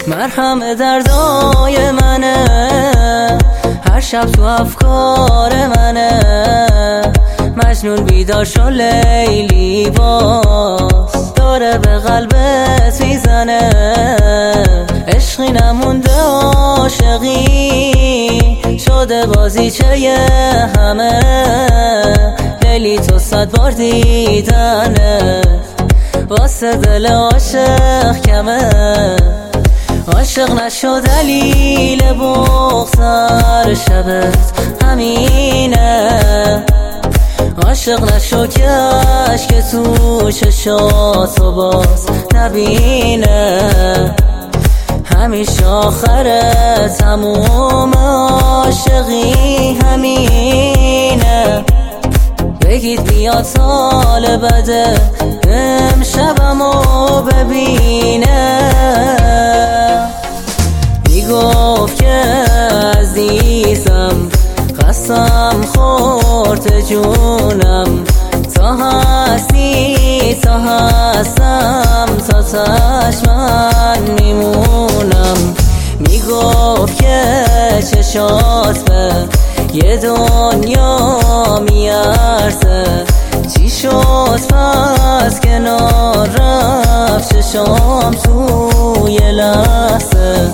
مرهم دردای منه، هر شب تو افکار منه. مجنون بیدار شو لیلی باز، داره به قلبت میزنه. عشقی نمونده عاشقی شده بازیچه همه. لیلی تو 100 بار دیدنه، واسه دل عاشق کمه. عاشق نشو دلیل بغض هر شبت همینه. عاشق نشو که عشق تو چشاتو باز نبینه. همیشه آخر تموم عاشقی همینه. بگید بیا سال بده امشبمو ببینه. میگفت که عزیزم قسم خورد جونم، تا هستی تا هستم تا چشمن میمونم. میگفت که چشات به یه دنیا میارزه. چی شد پس کنار رفت چشام توی لحظه.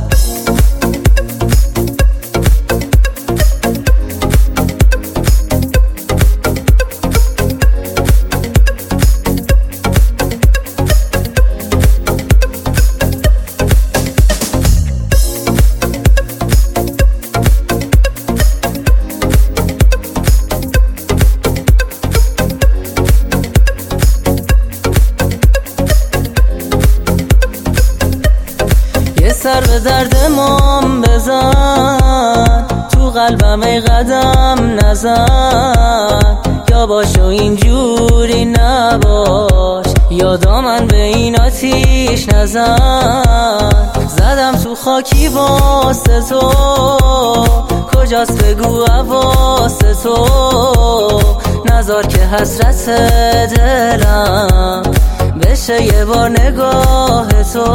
سر به دردمون بزن، تو قلبم ای قدم نزن. یا باش و اینجوری نباش، یا دامن به این آتیش نزن. زدم تو خاکی واسه تو، کجاست بگو واسه تو. نذار که حسرت دلم بشه یه بار نگاه تو.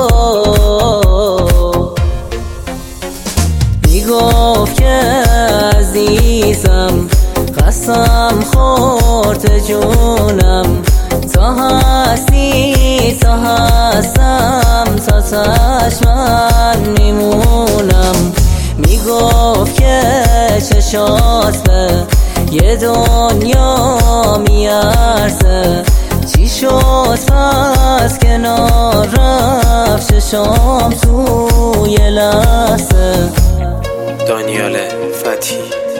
میگفت که عزیزم قسم خورد جونم، تا هستی تا هستم تا چشمن میمونم. میگفت که چشات به یه دنیا میارزه. چی شد پس کنار رفت چشام توی لحظه. دانیال فتی